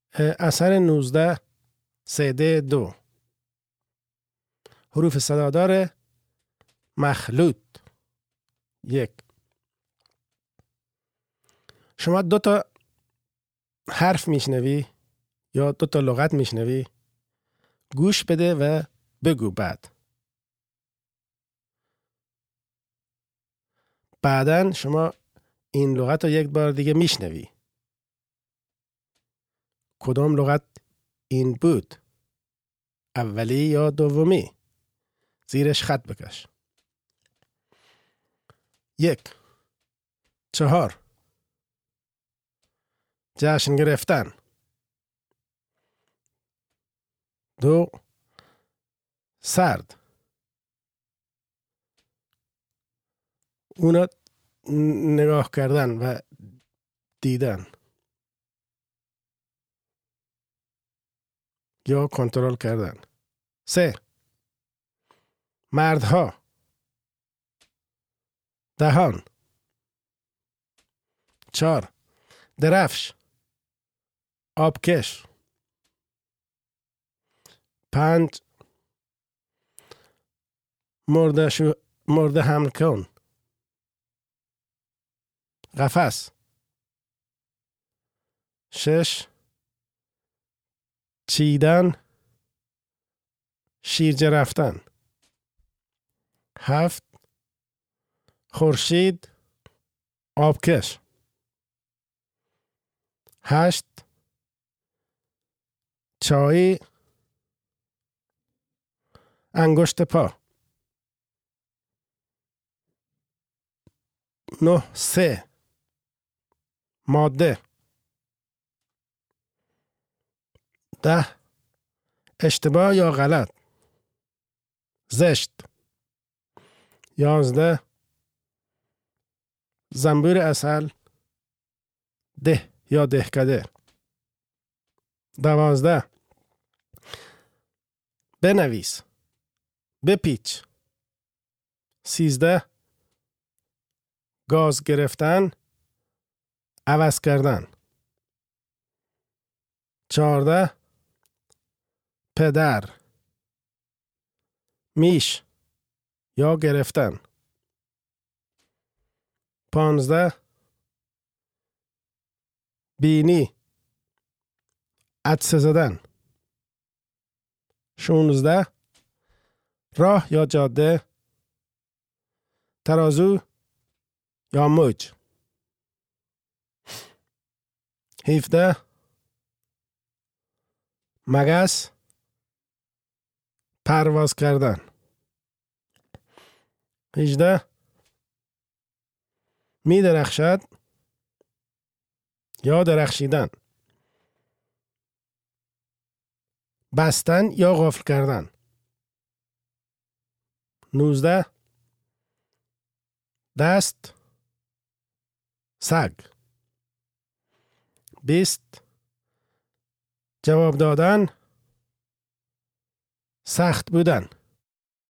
اثر 19 سده 2 حروف صدادار مخلوط. 1. شما 2 تا حرف میشنوی یا 2 تا لغت میشنوی، گوش بده و بگو. بعدن شما این لغت رو 1 بار دیگه میشنوی. کدام لغت این بود؟ اولی یا دومی؟ زیرش خط بکش. 1. 4. جشن گرفتن. 2. سرد. اونا نگاه کردن و دیدن یا کنترل کردن. 3. مردها. دهان. 4. درفش. آبکش. 5. مرده حمل کن. قفس. 6. چیدن. شیرجه رفتن. 7. خورشید. آبکش. 8. چای. انگشت پا. 9. 3. ماده. 10. اشتباه یا غلط. زشت. 11. زنبور عسل. ده یا دهکده. 12. بنویس. بپیچ. 13. گاز گرفتن. عوض کردن. 14. پدر. میش یا گرفتن. 15. بینی. عدسه زدن. 16. راه یا جاده. ترازو یا موج. 17. مگس. پرواز کردن. 18. می درخشد یا درخشیدن. بستن یا قفل کردن. 19. دست. سگ. 20. جواب دادن. سخت بودن.